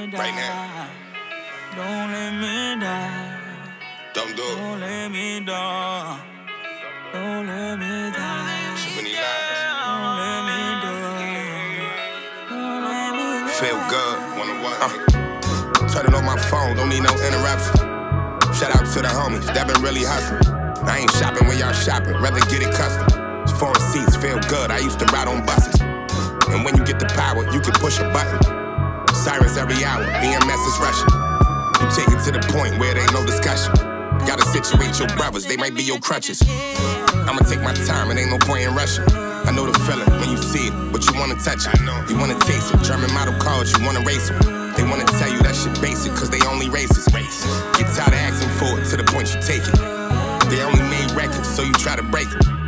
right now. Don't let me die. Don't do it. Don't let me die. Don't let me die. So many lies. Don't let me die. Don't let me die. Feel good, wanna what? Turn it on my phone, don't need no interruption. Shout out to the homies, that been really hustling. I ain't shopping when y'all shopping, rather get it custom. Foreign seats feel good, I used to ride on buses. And when you get the power, you can push a button. Sirens every hour, EMS is rushing. You take it to the point where there ain't no discussion. Gotta situate your brothers, they might be your crutches. I'ma take my time, it ain't no point in rushing. I know the feeling when you see it, but you wanna touch it. You wanna taste it, German model cars, you wanna race them. They wanna tell you that shit basic, cause they only racist. Get tired of asking for it to the point you take it. They only made records, so you try to break them.